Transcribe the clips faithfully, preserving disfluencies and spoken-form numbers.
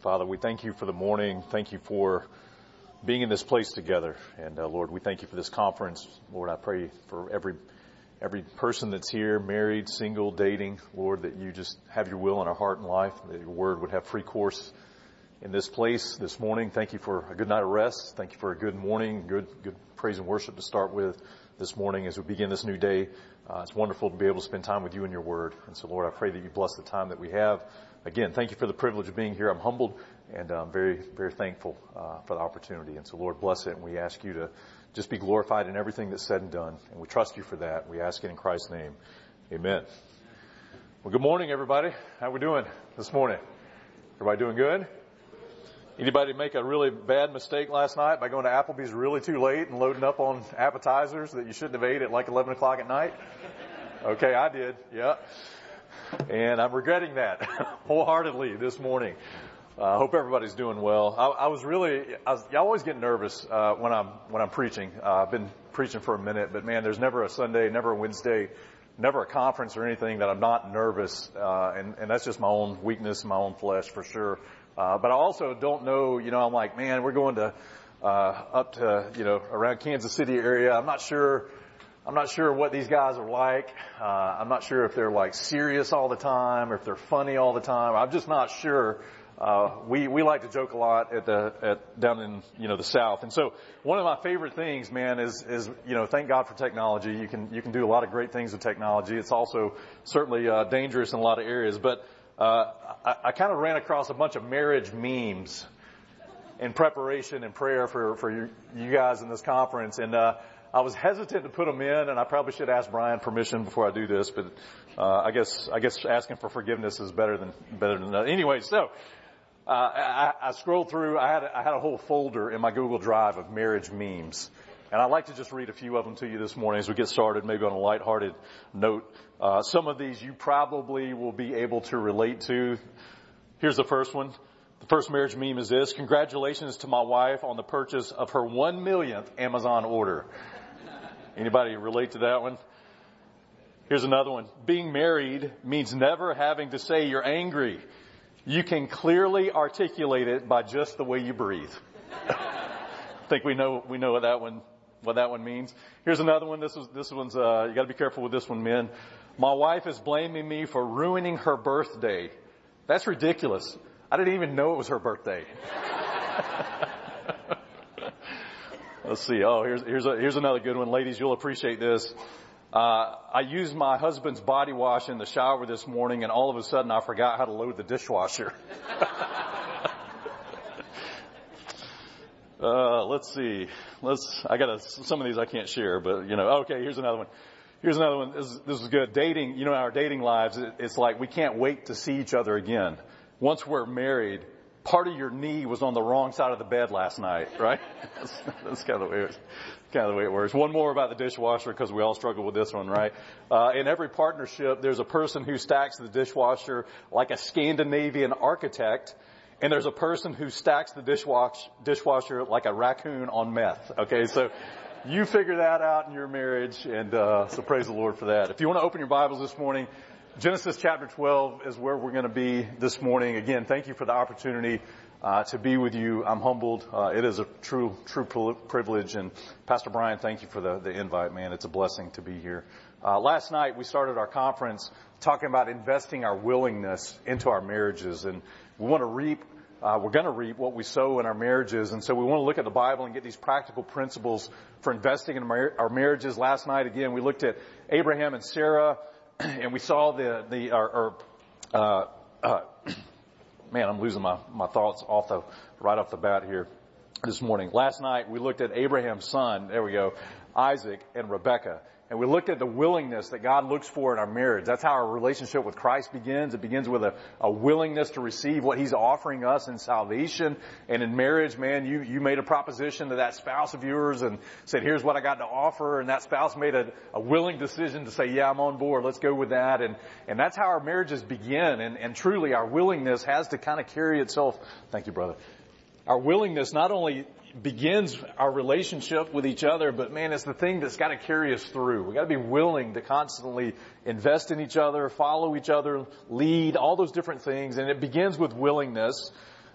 Father, we thank you for the morning. Thank you for being in this place together. And uh, Lord, we thank you for this conference. Lord, I pray for every every person that's here, married, single, dating, Lord, that you just have your will in our heart and life, that your word would have free course in this place this morning. Thank you for a good night of rest. Thank you for a good morning, good good praise and worship to start with this morning as we begin this new day. Uh, it's wonderful to be able to spend time with you and your word. And so, Lord, I pray that you bless the time that we have. Again, thank you for the privilege of being here. I'm humbled and I'm very, very thankful uh, for the opportunity. And so, Lord, bless it. And we ask you to just be glorified in everything that's said and done. And we trust you for that. We ask it in Christ's name. Amen. Well, good morning, everybody. How we doing this morning? Everybody doing good? Anybody make a really bad mistake last night by going to Applebee's really too late and loading up on appetizers that you shouldn't have ate at like eleven o'clock at night? Okay, I did. Yeah. And I'm regretting that wholeheartedly this morning. I uh, hope everybody's doing well. I, I was really, I, was, I always get nervous uh, when I'm when I'm preaching. Uh, I've been preaching for a minute, but man, there's never a Sunday, never a Wednesday, never a conference or anything that I'm not nervous. Uh, and, and that's just my own weakness, my own flesh for sure. Uh, but I also don't know, you know, I'm like, man, we're going to uh, up to, you know, around Kansas City area. I'm not sure. I'm not sure what these guys are like. Uh, I'm not sure if they're like serious all the time or if they're funny all the time. I'm just not sure. Uh, we, we like to joke a lot at the, at down in, you know, the South. And so one of my favorite things, man, is, is, you know, thank God for technology. You can, you can do a lot of great things with technology. It's also certainly, uh, dangerous in a lot of areas. But, uh, I, I kind of ran across a bunch of marriage memes in preparation and prayer for, for you, you guys in this conference. And, uh, I was hesitant to put them in, and I probably should ask Brian permission before I do this, but uh, I guess I guess asking for forgiveness is better than better than that. Anyway, so uh, I, I scrolled through. I had I had a whole folder in my Google Drive of marriage memes, and I'd like to just read a few of them to you this morning as we get started, maybe on a lighthearted note. Uh, some of these you probably will be able to relate to. Here's the first one. The first marriage meme is this: congratulations to my wife on the purchase of her one millionth Amazon order. Anybody relate to that one? Here's another one. Being married means never having to say you're angry. You can clearly articulate it by just the way you breathe. I think we know we know what that one what that one means. Here's another one. This is this one's uh you got to be careful with this one, men. My wife is blaming me for ruining her birthday. That's ridiculous. I didn't even know it was her birthday. Let's see. Oh, here's here's a, here's another good one, ladies. You'll appreciate this. Uh, I used my husband's body wash in the shower this morning, and all of a sudden, I forgot how to load the dishwasher. uh, let's see. Let's. I got some of these I can't share, but you know. Okay, here's another one. Here's another one. This, this is good. Dating. You know, our dating lives. It, it's like we can't wait to see each other again. Once we're married, part of your knee was on the wrong side of the bed last night, right? That's, that's kind of the way it, kind of the way it works. One more about the dishwasher, because we all struggle with this one, right? Uh, in every partnership, there's a person who stacks the dishwasher like a Scandinavian architect, and there's a person who stacks the dishwash, dishwasher like a raccoon on meth. Okay, so you figure that out in your marriage, and uh, so praise the Lord for that. If you want to open your Bibles this morning, Genesis chapter twelve is where we're going to be this morning. Again, thank you for the opportunity uh, to be with you. I'm humbled. Uh, it is a true, true privilege. And Pastor Brian, thank you for the, the invite, man. It's a blessing to be here. Uh, last night we started our conference talking about investing our willingness into our marriages, and we want to reap. Uh, we're going to reap what we sow in our marriages, and so we want to look at the Bible and get these practical principles for investing in our, our marriages. Last night, again, we looked at Abraham and Sarah. And we saw the, the, or, or uh, uh, man, I'm losing my, my thoughts off the, right off the bat here this morning. Last night, we looked at Abraham's son, there we go, Isaac and Rebekah. And we looked at the willingness that God looks for in our marriage. That's how our relationship with Christ begins. It begins with a, a willingness to receive what He's offering us in salvation. And in marriage, man, you, you made a proposition to that spouse of yours and said, here's what I got to offer. And that spouse made a, a willing decision to say, yeah, I'm on board. Let's go with that. And, and that's how our marriages begin. And, and truly, our willingness has to kind of carry itself. Thank you, brother. Our willingness not only begins our relationship with each other, but man, it's the thing that's got to carry us through. We got to be willing to constantly invest in each other, follow each other, lead, all those different things. And it begins with willingness.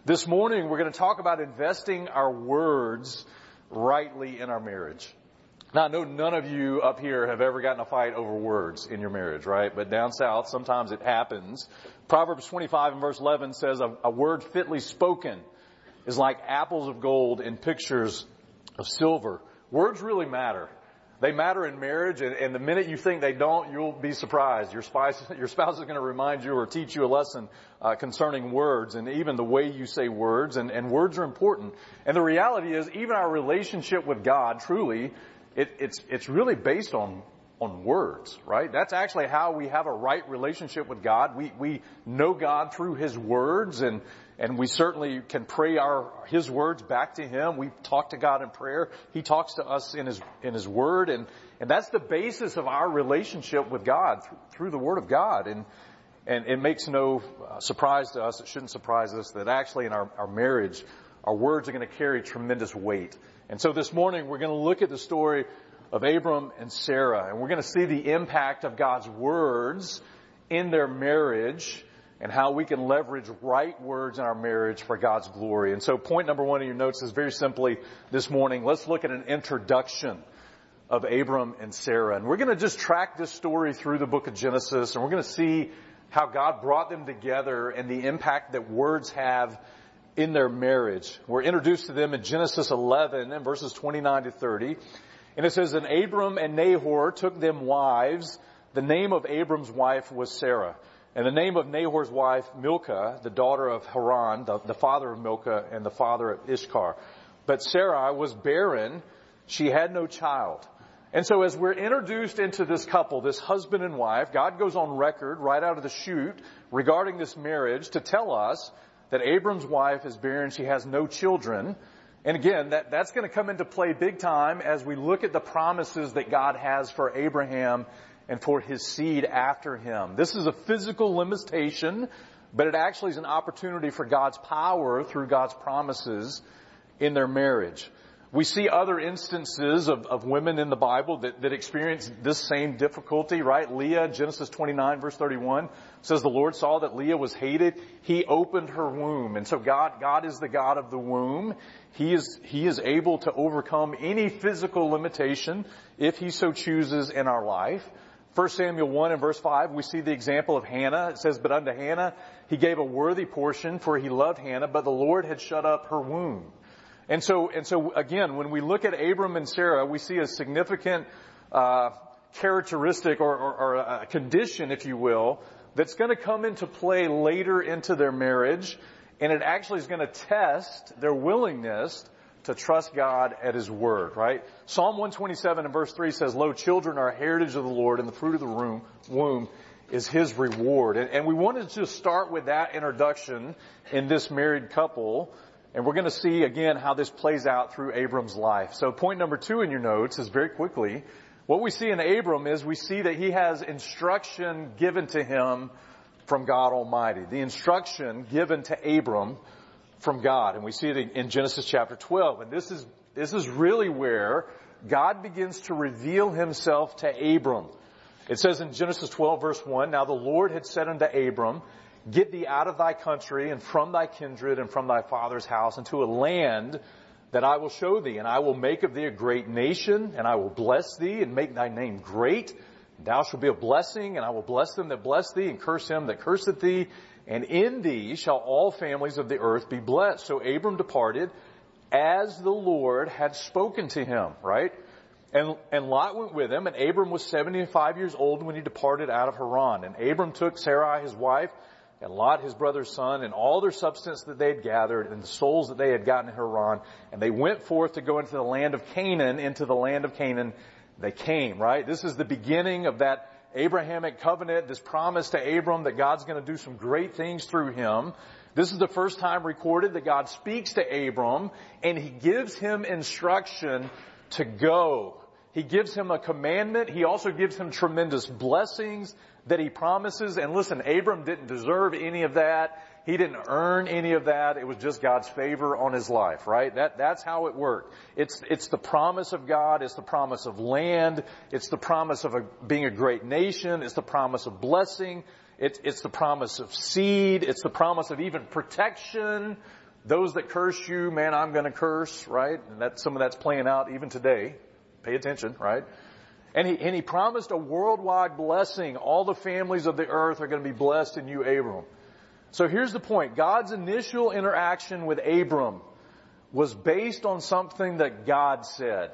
This morning, we're going to talk about investing our words rightly in our marriage. Now, I know none of you up here have ever gotten a fight over words in your marriage, right? But down south, sometimes it happens. Proverbs twenty-five and verse eleven says, a, a word fitly spoken is like apples of gold in pictures of silver. Words really matter. They matter in marriage, and, and the minute you think they don't, you'll be surprised. Your spouse, your spouse is going to remind you or teach you a lesson uh, concerning words and even the way you say words, and, and words are important. And the reality is, even our relationship with God, truly, it, it's it's really based on on words, right? That's actually how we have a right relationship with God. We we know God through His words, and and we certainly can pray our His words back to Him. We talk to God in prayer. He talks to us in His in His Word, and and that's the basis of our relationship with God through, through the Word of God. And and it makes no uh, surprise to us. It shouldn't surprise us that actually in our, our marriage, our words are going to carry tremendous weight. And so this morning we're going to look at the story of Abram and Sarah, and we're going to see the impact of God's words in their marriage and how we can leverage right words in our marriage for God's glory. And so point number one in your notes is very simply this morning, let's look at an introduction of Abram and Sarah. And we're going to just track this story through the book of Genesis, and we're going to see how God brought them together and the impact that words have in their marriage. We're introduced to them in Genesis eleven and verses twenty-nine to thirty. And it says, and Abram and Nahor took them wives. The name of Abram's wife was Sarah. And the name of Nahor's wife, Milcah, the daughter of Haran, the, the father of Milcah and the father of Ishkar. But Sarah was barren. She had no child. And so as we're introduced into this couple, this husband and wife, God goes on record right out of the chute regarding this marriage to tell us that Abram's wife is barren. She has no children. And again, that, that's going to come into play big time as we look at the promises that God has for Abraham and for his seed after him. This is a physical limitation, but it actually is an opportunity for God's power through God's promises in their marriage. We see other instances of, of women in the Bible that, that experience this same difficulty, right? Leah, Genesis twenty-nine, verse thirty-one, says the Lord saw that Leah was hated. He opened her womb. And so God, God is the God of the womb. He is, He is able to overcome any physical limitation if He so chooses in our life. First Samuel one and verse five, we see the example of Hannah. It says, but unto Hannah He gave a worthy portion, for He loved Hannah, but the Lord had shut up her womb. And so, and so again, when we look at Abram and Sarah, we see a significant uh characteristic or, or, or a condition, if you will, that's going to come into play later into their marriage, and it actually is going to test their willingness to trust God at His word, right? Psalm one twenty-seven and verse three says, lo, children are a heritage of the Lord, and the fruit of the womb, womb is His reward. And, and we wanted to just start with that introduction in this married couple. And we're going to see, again, how this plays out through Abram's life. So point number two in your notes is very quickly, what we see in Abram is we see that he has instruction given to him from God Almighty. The instruction given to Abram from God. And we see it in Genesis chapter twelve. And this is, this is really where God begins to reveal Himself to Abram. It says in Genesis twelve verse one, now the Lord had said unto Abram, get thee out of thy country and from thy kindred and from thy father's house into a land that I will show thee. And I will make of thee a great nation, and I will bless thee and make thy name great. Thou shalt be a blessing, and I will bless them that bless thee and curse him that curseth thee. And in thee shall all families of the earth be blessed. So Abram departed as the Lord had spoken to him, right? And, and Lot went with him, and Abram was seventy-five years old when he departed out of Haran. And Abram took Sarai his wife, and Lot his brother's son, and all their substance that they had gathered, and the souls that they had gotten in Haran, and they went forth to go into the land of Canaan, into the land of Canaan they came, right? This is the beginning of that Abrahamic covenant, this promise to Abram that God's going to do some great things through him. This is the first time recorded that God speaks to Abram, and He gives him instruction to go. He gives him a commandment. He also gives him tremendous blessings that He promises. And listen, Abram didn't deserve any of that. He didn't earn any of that. It was just God's favor on his life, right? That, that's how it worked. It's, it's the promise of God. It's the promise of land. It's the promise of a, being a great nation. It's the promise of blessing. It's, it's the promise of seed. It's the promise of even protection Those that curse you, man, I'm going to curse, right? And that some of that's playing out even today. Pay attention, right? And he, and he promised a worldwide blessing. All the families of the earth are going to be blessed in you, Abram. So here's the point. God's initial interaction with Abram was based on something that God said.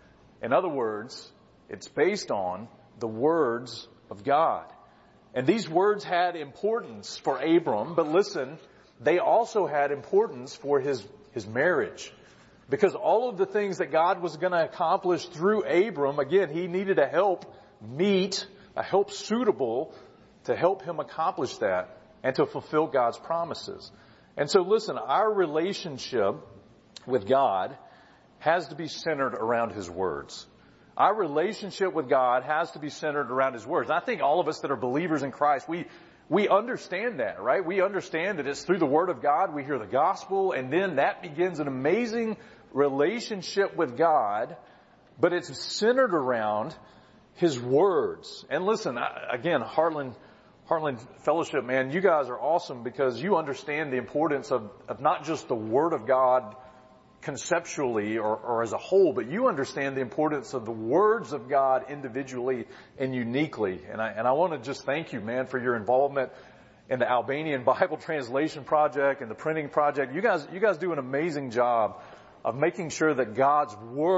In other words, it's based on the words of God. And these words had importance for Abram, but listen, they also had importance for his, his marriage. Because all of the things that God was going to accomplish through Abram, again, he needed a help meet, a help suitable to help him accomplish that and to fulfill God's promises. And so listen, our relationship with God has to be centered around His words. Our relationship with God has to be centered around His words. And I think all of us that are believers in Christ, we we understand that, right? We understand that it's through the Word of God we hear the gospel, and then that begins an amazing relationship with God, but it's centered around His words. And listen, again, Heartland Heartland Fellowship, man, you guys are awesome because you understand the importance of, of not just the Word of God conceptually or, or as a whole, but you understand the importance of the words of God individually and uniquely. And I, and I want to just thank you, man, for your involvement in the Albanian Bible Translation Project and the printing project. You guys, you guys do an amazing job of making sure that God's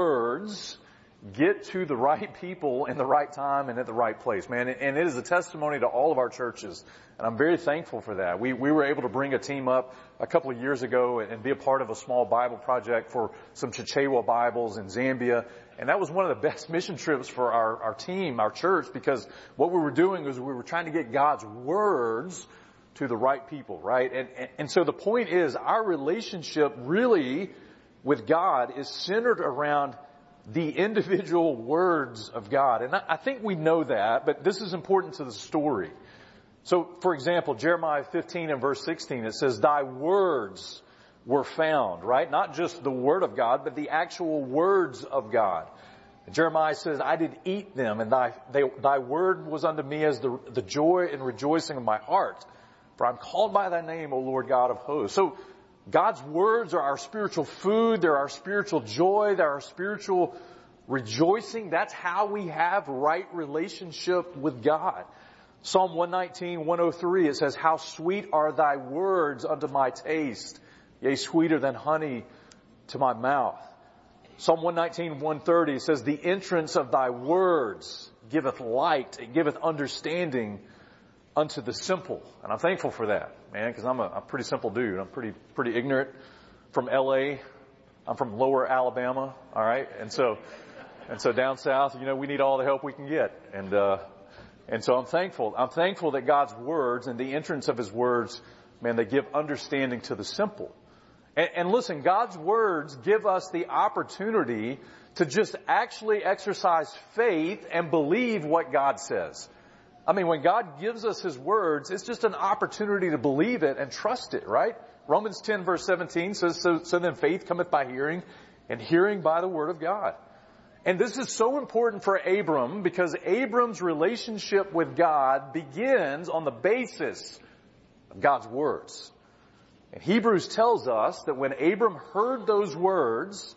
words get to the right people in the right time and at the right place, man. And it is a testimony to all of our churches. And I'm very thankful for that. We, we were able to bring a team up a couple of years ago and be a part of a small Bible project for some Chichewa Bibles in Zambia. And that was one of the best mission trips for our, our team, our church, because what we were doing was we were trying to get God's words to the right people, right? And, and, and so the point is our relationship really with God is centered around the individual words of God. And I think we know that, but this is important to the story. So, for example, Jeremiah fifteen and verse sixteen, it says, thy words were found, right? Not just the word of God, but the actual words of God. And Jeremiah says, I did eat them, and thy, they, thy word was unto me as the, the joy and rejoicing of my heart. For I'm called by thy name, O Lord God of hosts. So, God's words are our spiritual food. They're our spiritual joy. They're our spiritual rejoicing. That's how we have right relationship with God. Psalm one nineteen, one oh three, it says, how sweet are thy words unto my taste, yea, sweeter than honey to my mouth. Psalm one nineteen, one thirty, it says, the entrance of thy words giveth light, it giveth understanding unto the simple. And I'm thankful for that, man, because I'm a, a pretty simple dude. I'm pretty, pretty ignorant from L A. I'm from lower Alabama. All right. And so, and so down south, you know, we need all the help we can get. And, uh, and so I'm thankful. I'm thankful that God's words and the entrance of His words, man, they give understanding to the simple. And, and listen, God's words give us the opportunity to just actually exercise faith and believe what God says. I mean, when God gives us His words, it's just an opportunity to believe it and trust it, right? Romans ten verse seventeen says, so, so then faith cometh by hearing, and hearing by the word of God. And this is so important for Abram because Abram's relationship with God begins on the basis of God's words. And Hebrews tells us that when Abram heard those words,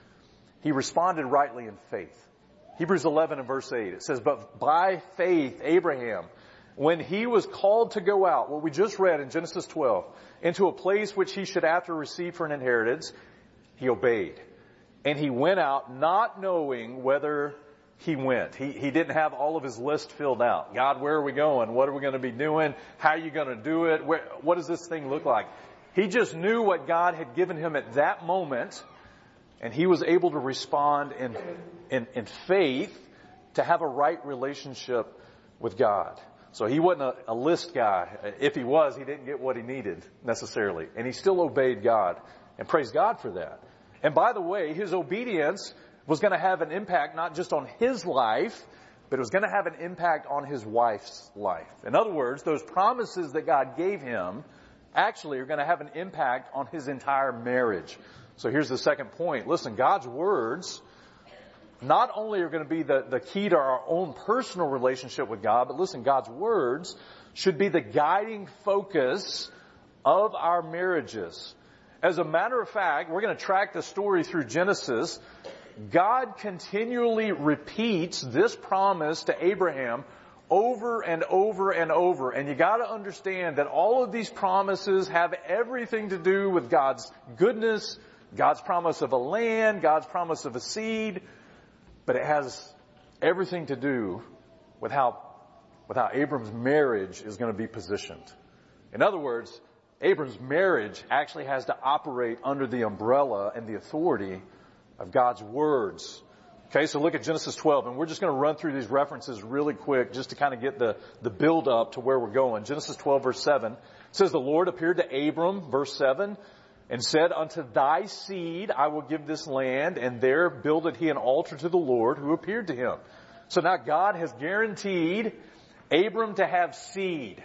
he responded rightly in faith. Hebrews eleven and verse eight, it says, but by faith, Abraham, when he was called to go out, what we just read in Genesis twelve, into a place which he should after receive for an inheritance, he obeyed. And he went out not knowing whether he went. He, he didn't have all of his list filled out. God, where are we going? What are we going to be doing? How are you going to do it? Where, what does this thing look like? He just knew what God had given him at that moment. And he was able to respond in, in, in faith to have a right relationship with God. So he wasn't a, a list guy. If he was, he didn't get what he needed necessarily. And he still obeyed God. And praise God for that. And by the way, his obedience was going to have an impact not just on his life, but it was going to have an impact on his wife's life. In other words, those promises that God gave him actually are going to have an impact on his entire marriage. So here's the second point. Listen, God's words not only are going to be the, the key to our own personal relationship with God, but listen, God's words should be the guiding focus of our marriages. As a matter of fact, we're going to track the story through Genesis. God continually repeats this promise to Abraham over and over and over. And you got to understand that all of these promises have everything to do with God's goodness, God's promise of a land, God's promise of a seed, but it has everything to do with how, with how Abram's marriage is going to be positioned. In other words, Abram's marriage actually has to operate under the umbrella and the authority of God's words. Okay, so look at Genesis twelve, and we're just going to run through these references really quick just to kind of get the, the build up to where we're going. Genesis twelve, verse seven says, the Lord appeared to Abram, verse seven, and said, unto thy seed I will give this land, and there builded he an altar to the Lord who appeared to him. So now God has guaranteed Abram to have seed.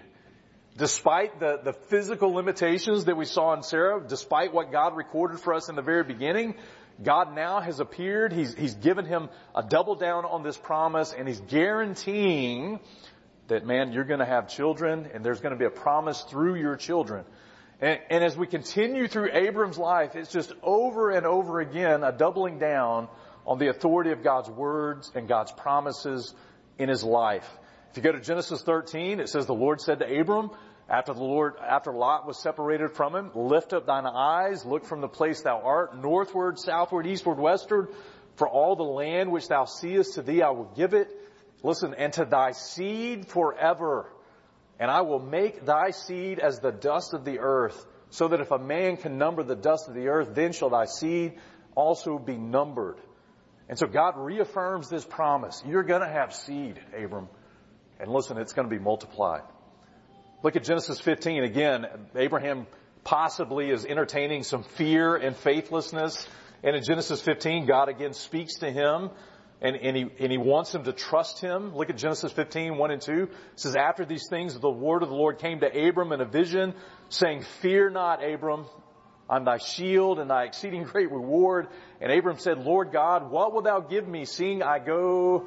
Despite the, the physical limitations that we saw in Sarah, despite what God recorded for us in the very beginning, God now has appeared. He's, he's given him a double down on this promise, and he's guaranteeing that, man, you're going to have children, and there's going to be a promise through your children. And, and as we continue through Abram's life, it's just over and over again a doubling down on the authority of God's words and God's promises in his life. If you go to Genesis thirteen, it says, the Lord said to Abram, after the Lord, after Lot was separated from him, lift up thine eyes, look from the place thou art, northward, southward, eastward, westward, for all the land which thou seest, to thee I will give it. Listen, and to thy seed forever. And I will make thy seed as the dust of the earth, so that if a man can number the dust of the earth, then shall thy seed also be numbered. And so God reaffirms this promise. You're going to have seed, Abram. And listen, it's going to be multiplied. Look at Genesis fifteen. Again, Abraham possibly is entertaining some fear and faithlessness. And in Genesis fifteen, God again speaks to him, and, and, he, and he wants him to trust him. Look at Genesis fifteen, one and two. It says, after these things, the word of the Lord came to Abram in a vision, saying, fear not, Abram. I'm thy shield and thy exceeding great reward. And Abram said, Lord God, what wilt thou give me, seeing I go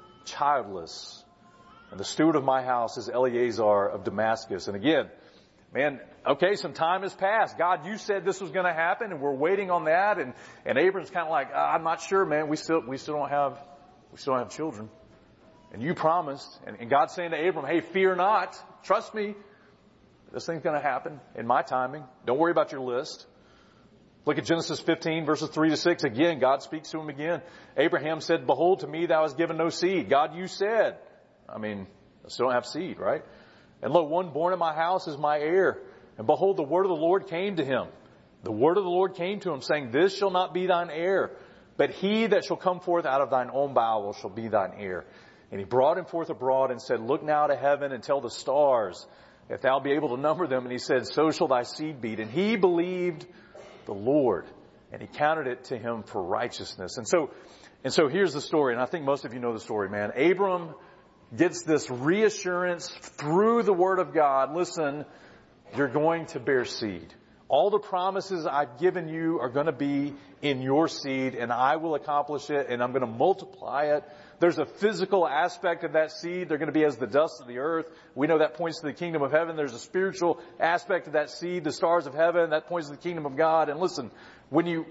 childless? And the steward of my house is Eleazar of Damascus. And again, man, okay, some time has passed. God, you said this was going to happen, and we're waiting on that. And, and Abram's kind of like, I'm not sure, man. We still, we still don't have, we still don't have children. And you promised. And, and God's saying to Abram, hey, fear not. Trust me. This thing's going to happen in my timing. Don't worry about your list. Look at Genesis fifteen, verses three to six. Again, God speaks to him again. Abraham said, behold, to me thou hast given no seed. God, you said. I mean, I still don't have seed, right? And lo, one born in my house is my heir. And behold, the word of the Lord came to him. The word of the Lord came to him, saying, this shall not be thine heir, but he that shall come forth out of thine own bowels shall be thine heir. And he brought him forth abroad and said, look now to heaven and tell the stars, if thou be able to number them. And he said, so shall thy seed be. And he believed the Lord, and he counted it to him for righteousness. And so, and so here's the story. And I think most of you know the story, man. Abram gets this reassurance through the word of God. Listen, you're going to bear seed. All the promises I've given you are going to be in your seed, and I will accomplish it, and I'm going to multiply it. There's a physical aspect of that seed. They're going to be as the dust of the earth. We know that points to the kingdom of heaven. There's a spiritual aspect of that seed, the stars of heaven. That points to the kingdom of God. And listen, when you,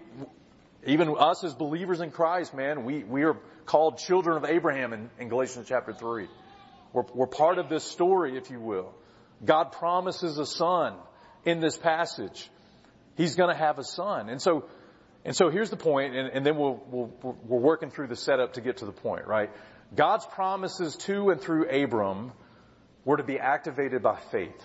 even us as believers in Christ, man, we, we are called children of Abraham in, in Galatians chapter three. We're, we're part of this story, if you will. God promises a son in this passage. He's going to have a son. And so, and so here's the point, and, and then we'll, we'll, we're working through the setup to get to the point, right? God's promises to and through Abram were to be activated by faith.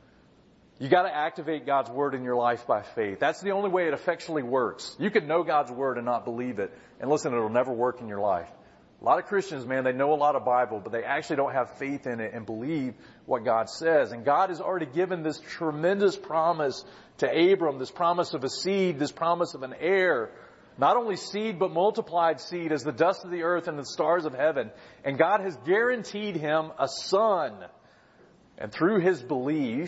You got to activate God's word in your life by faith. That's the only way it effectually works. You can know God's word and not believe it, and listen, it'll never work in your life. A lot of Christians, man, they know a lot of Bible, but they actually don't have faith in it and believe what God says. And God has already given this tremendous promise to Abram, this promise of a seed, this promise of an heir. Not only seed, but multiplied seed as the dust of the earth and the stars of heaven. And God has guaranteed him a son. And through his belief,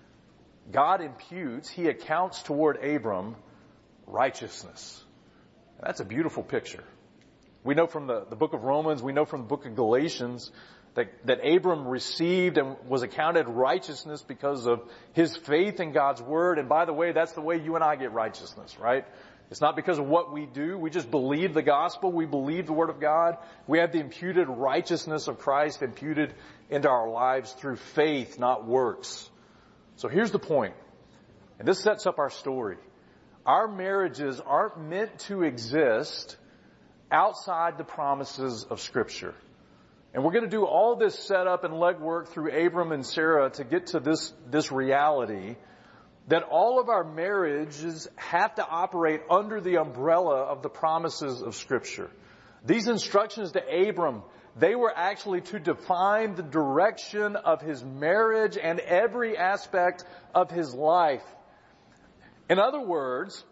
God imputes, he accounts toward Abram righteousness. And that's a beautiful picture. We know from the, the book of Romans, we know from the book of Galatians, that, that Abram received and was accounted righteousness because of his faith in God's word. And by the way, that's the way you and I get righteousness, right? It's not because of what we do. We just believe the gospel. We believe the word of God. We have the imputed righteousness of Christ imputed into our lives through faith, not works. So here's the point. And this sets up our story. Our marriages aren't meant to exist outside the promises of Scripture. And we're going to do all this setup and legwork through Abram and Sarah to get to this, this reality that all of our marriages have to operate under the umbrella of the promises of Scripture. These instructions to Abram, they were actually to define the direction of his marriage and every aspect of his life. In other words,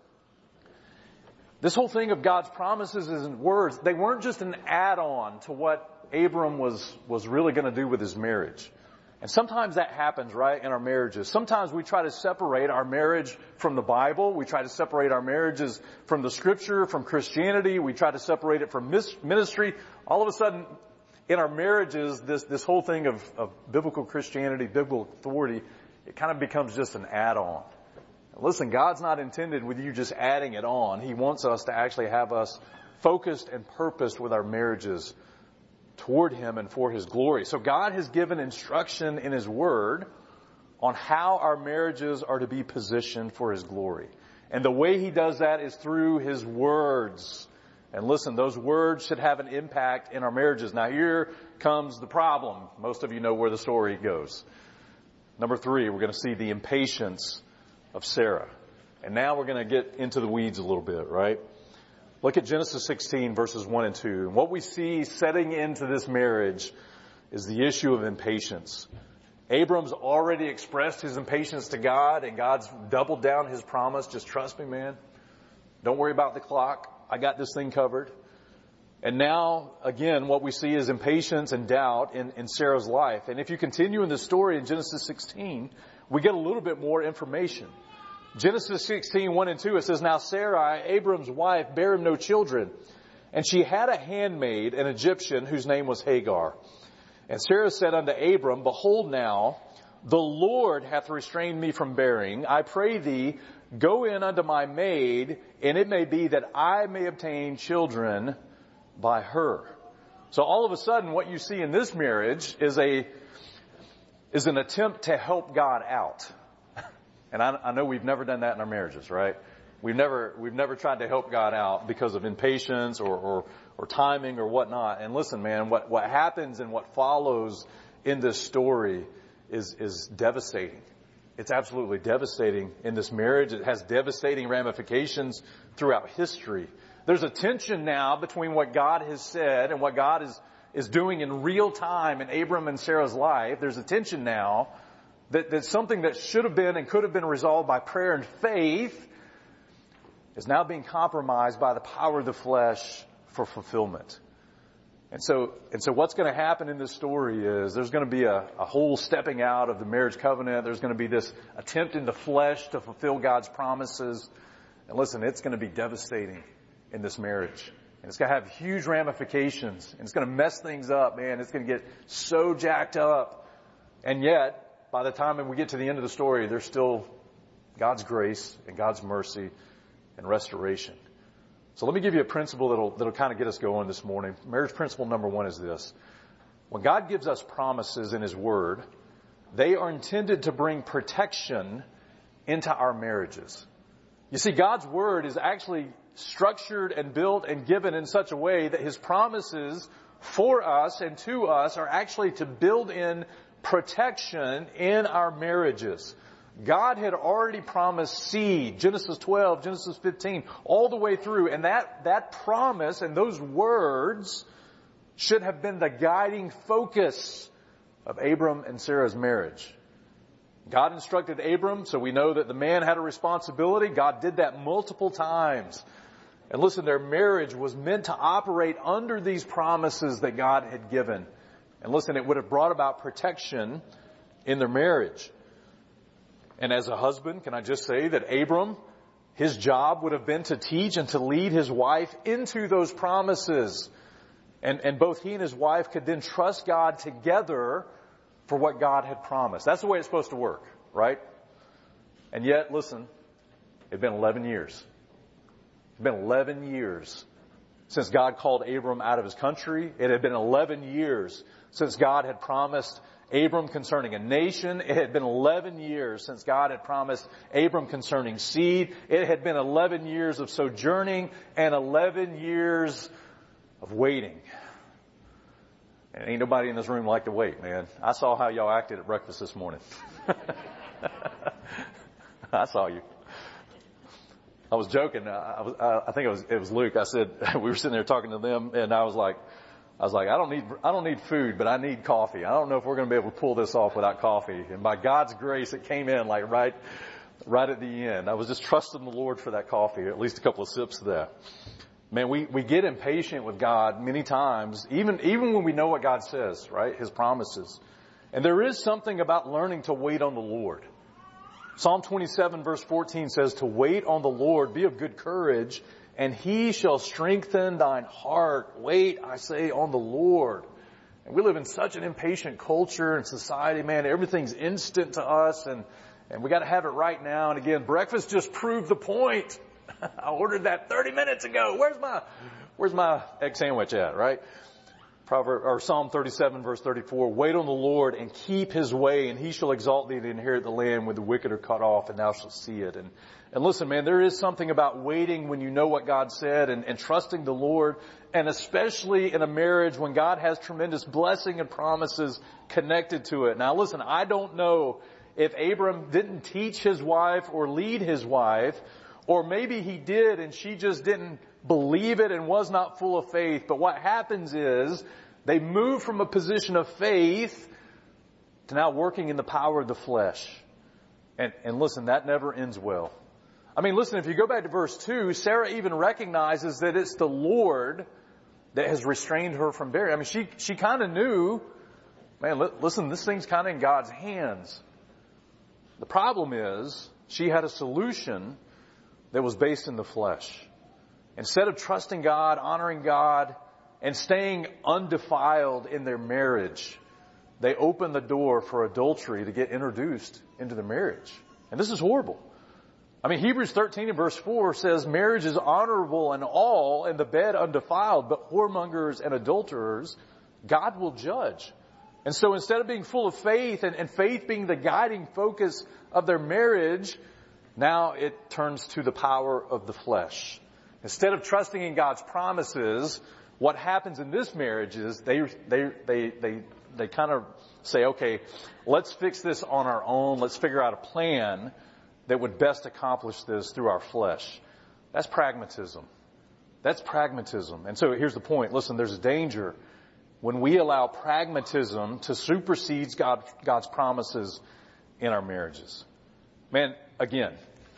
this whole thing of God's promises and words, they weren't just an add-on to what Abram was, was really going to do with his marriage. And sometimes that happens, right, in our marriages. Sometimes we try to separate our marriage from the Bible. We try to separate our marriages from the Scripture, from Christianity. We try to separate it from ministry. All of a sudden, in our marriages, this, this whole thing of, of biblical Christianity, biblical authority, it kind of becomes just an add-on. Listen, God's not intended with you just adding it on. He wants us to actually have us focused and purposed with our marriages toward Him and for His glory. So God has given instruction in His Word on how our marriages are to be positioned for His glory. And the way He does that is through His words. And listen, those words should have an impact in our marriages. Now here comes the problem. Most of you know where the story goes. Number three, we're going to see the impatience of Sarah. And now we're going to get into the weeds a little bit, right? Look at Genesis sixteen, verses one and two. And what we see setting into this marriage is the issue of impatience. Abram's already expressed his impatience to God, and God's doubled down His promise. Just trust me, man. Don't worry about the clock. I got this thing covered. And now, again, what we see is impatience and doubt in, in Sarah's life. And if you continue in the story in Genesis sixteen, we get a little bit more information. Genesis sixteen, one and two, it says, Now Sarai, Abram's wife, bare him no children. And she had a handmaid, an Egyptian, whose name was Hagar. And Sarah said unto Abram, Behold now, the Lord hath restrained me from bearing. I pray thee, go in unto my maid, and it may be that I may obtain children by her. So all of a sudden, what you see in this marriage is a is an attempt to help God out. And I, I know we've never done that in our marriages, right? We've never, we've never tried to help God out because of impatience or, or, or timing or whatnot. And listen, man, what, what happens and what follows in this story is, is devastating. It's absolutely devastating in this marriage. It has devastating ramifications throughout history. There's a tension now between what God has said and what God is, is doing in real time in Abram and Sarah's life. There's a tension now that, that something that should have been and could have been resolved by prayer and faith is now being compromised by the power of the flesh for fulfillment. And so, and so what's going to happen in this story is there's going to be a, a whole stepping out of the marriage covenant. There's going to be this attempt in the flesh to fulfill God's promises. And listen, it's going to be devastating in this marriage. And it's going to have huge ramifications. And it's going to mess things up, man. It's going to get so jacked up. And yet, by the time we get to the end of the story, there's still God's grace and God's mercy and restoration. So let me give you a principle that'll, that'll kind of get us going this morning. Marriage principle number one is this. When God gives us promises in His Word, they are intended to bring protection into our marriages. You see, God's Word is actually structured and built and given in such a way that His promises for us and to us are actually to build in protection in our marriages. God had already promised seed, Genesis twelve, Genesis fifteen, all the way through. And that, that promise and those words should have been the guiding focus of Abram and Sarah's marriage. God instructed Abram, so we know that the man had a responsibility. God did that multiple times. And listen, their marriage was meant to operate under these promises that God had given. And listen, it would have brought about protection in their marriage. And as a husband, can I just say that Abram, his job would have been to teach and to lead his wife into those promises. And, and both he and his wife could then trust God together for what God had promised. That's the way it's supposed to work, right? And yet, listen, it's been eleven years. It's been eleven years since God called Abram out of his country. It had been eleven years since God had promised Abram concerning a nation. It had been eleven years since God had promised Abram concerning seed. It had been eleven years of sojourning and eleven years of waiting. And ain't nobody in this room like to wait, man. I saw how y'all acted at breakfast this morning. I saw you. I was joking. I, was, I think it was, it was Luke. I said, we were sitting there talking to them, and I was like, I was like, I don't need, I don't need food, but I need coffee. I don't know if we're going to be able to pull this off without coffee. And by God's grace, it came in like right, right at the end. I was just trusting the Lord for that coffee, or at least a couple of sips of that. Man, we, we get impatient with God many times, even, even when we know what God says, right? His promises. And there is something about learning to wait on the Lord. Psalm twenty-seven verse fourteen says, to wait on the Lord, be of good courage, and he shall strengthen thine heart. Wait, I say, on the Lord. And we live in such an impatient culture and society, man. Everything's instant to us, and, and we got to have it right now. And again, breakfast just proved the point. I ordered that thirty minutes ago. Where's my, where's my egg sandwich at, right? Proverb, or Psalm thirty-seven verse thirty-four, wait on the Lord and keep his way, and he shall exalt thee to inherit the land when the wicked are cut off, and thou shalt see it. And, and listen, man, there is something about waiting when you know what God said, and, and trusting the Lord, and especially in a marriage when God has tremendous blessing and promises connected to it. Now listen, I don't know if Abram didn't teach his wife or lead his wife, or maybe he did and she just didn't believe it and was not full of faith. But what happens is they move from a position of faith to now working in the power of the flesh. And, and listen, that never ends well. I mean, listen, if you go back to verse two, Sarah even recognizes that it's the Lord that has restrained her from bearing. I mean, she, she kind of knew, man, li- listen, this thing's kind of in God's hands. The problem is she had a solution that was based in the flesh. Instead of trusting God, honoring God, and staying undefiled in their marriage, they opened the door for adultery to get introduced into the marriage. And this is horrible. I mean, Hebrews thirteen and verse four says, marriage is honorable and all, and the bed undefiled, but whoremongers and adulterers God will judge. And so instead of being full of faith, and, and faith being the guiding focus of their marriage, now it turns to the power of the flesh. Instead of trusting in God's promises, what happens in this marriage is they, they, they, they, they kind of say, okay, let's fix this on our own. Let's figure out a plan that would best accomplish this through our flesh. That's pragmatism. That's pragmatism. And so here's the point. Listen, there's a danger when we allow pragmatism to supersede God, God's promises in our marriages. Man, again,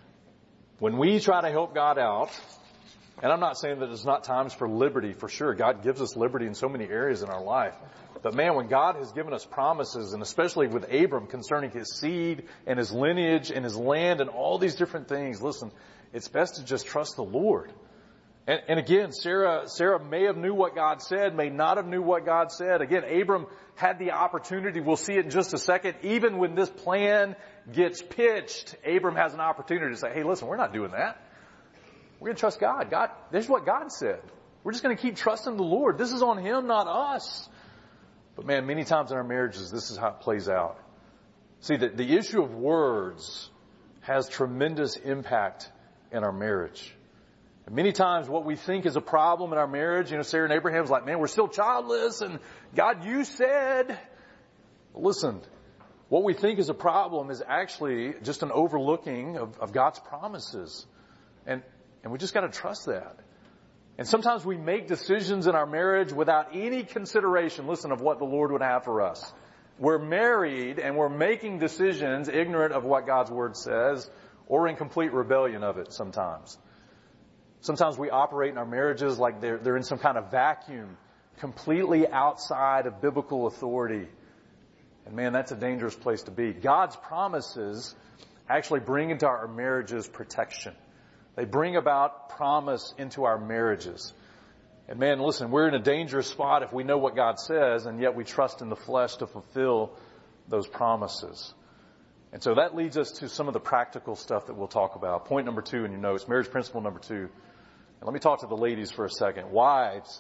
when we try to help God out, and I'm not saying that there's not times for liberty, for sure. God gives us liberty in so many areas in our life. But man, when God has given us promises, and especially with Abram concerning his seed and his lineage and his land and all these different things, listen, it's best to just trust the Lord. And, and again, Sarah, Sarah may have knew what God said, may not have knew what God said. Again, Abram had the opportunity. We'll see it in just a second. Even when this plan gets pitched, Abram has an opportunity to say, hey, listen, we're not doing that. We're going to trust God. God, this is what God said. We're just going to keep trusting the Lord. This is on him, not us. But man, many times in our marriages, this is how it plays out. See, the, the issue of words has tremendous impact in our marriage. And many times what we think is a problem in our marriage, you know, Sarah and Abraham's like, man, we're still childless, and God, you said. Listen, what we think is a problem is actually just an overlooking of, of God's promises. And, and we just got to trust that. And sometimes we make decisions in our marriage without any consideration, listen, of what the Lord would have for us. We're married and we're making decisions ignorant of what God's Word says, or in complete rebellion of it sometimes. Sometimes we operate in our marriages like they're, they're in some kind of vacuum, completely outside of biblical authority. And man, that's a dangerous place to be. God's promises actually bring into our marriages protection. They bring about promise into our marriages. And man, listen, we're in a dangerous spot if we know what God says and yet we trust in the flesh to fulfill those promises. And so that leads us to some of the practical stuff that we'll talk about. Point number two in your notes, marriage principle number two. And let me talk to the ladies for a second. Wives,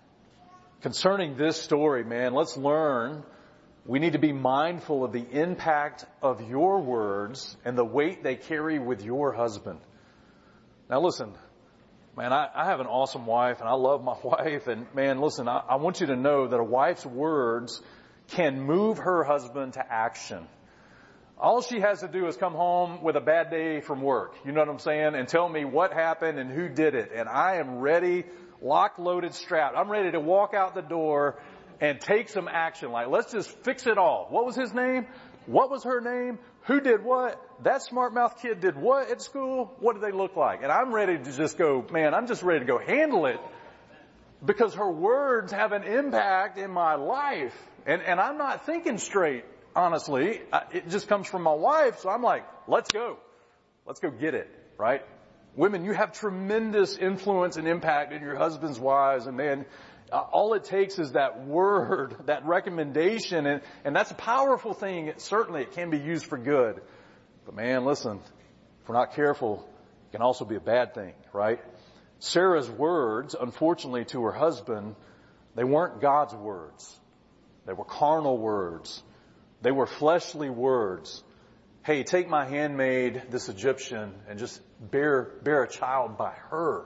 concerning this story, man, let's learn we need to be mindful of the impact of your words and the weight they carry with your husband. Now listen, man, I, I have an awesome wife and I love my wife. And man, listen, I, I want you to know that a wife's words can move her husband to action. All she has to do is come home with a bad day from work, you know what I'm saying, and tell me what happened and who did it. And I am ready, locked, loaded, strapped. I'm ready to walk out the door and take some action. Like, let's just fix it all. What was his name? What was her name? Who did what? That smart mouth kid did what at school? What did they look like? And I'm ready to just go, man, I'm just ready to go handle it because her words have an impact in my life. And, and I'm not thinking straight. Honestly, it just comes from my wife, so I'm like, let's go. Let's go get it, right? Women, you have tremendous influence and impact in your husband's lives, and man, all it takes is that word, that recommendation, and, and that's a powerful thing. It, certainly, it can be used for good. But man, listen, if we're not careful, it can also be a bad thing, right? Sarah's words, unfortunately, to her husband, they weren't God's words. They were carnal words. They were fleshly words. Hey, take my handmaid, this Egyptian, and just bear, bear a child by her.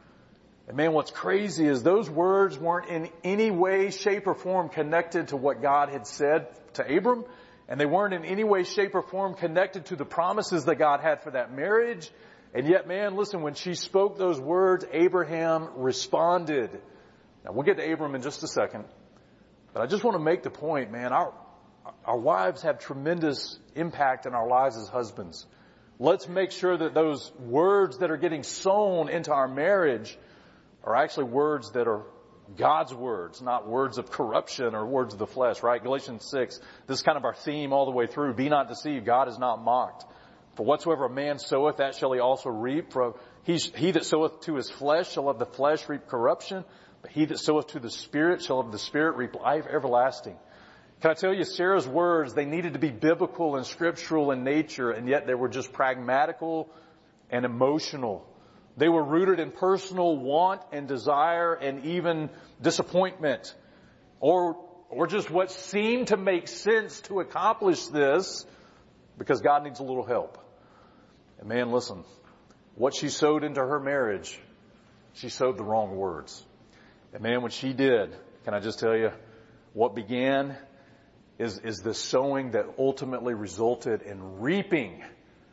And man, what's crazy is those words weren't in any way, shape, or form connected to what God had said to Abram. And they weren't in any way, shape, or form connected to the promises that God had for that marriage. And yet, man, listen, when she spoke those words, Abraham responded. Now, we'll get to Abram in just a second. But I just want to make the point, man, our Our wives have tremendous impact in our lives as husbands. Let's make sure that those words that are getting sown into our marriage are actually words that are God's words, not words of corruption or words of the flesh, right? Galatians six, this is kind of our theme all the way through. Be not deceived, God is not mocked. For whatsoever a man soweth, that shall he also reap. For he, he that soweth to his flesh shall of the flesh reap corruption, but he that soweth to the Spirit shall of the Spirit reap life everlasting. Can I tell you, Sarah's words, they needed to be biblical and scriptural in nature, and yet they were just pragmatical and emotional. They were rooted in personal want and desire and even disappointment, or, or just what seemed to make sense to accomplish this because God needs a little help. And man, listen, what she sowed into her marriage, she sowed the wrong words. And man, when she did, can I just tell you, what began Is, is the sowing that ultimately resulted in reaping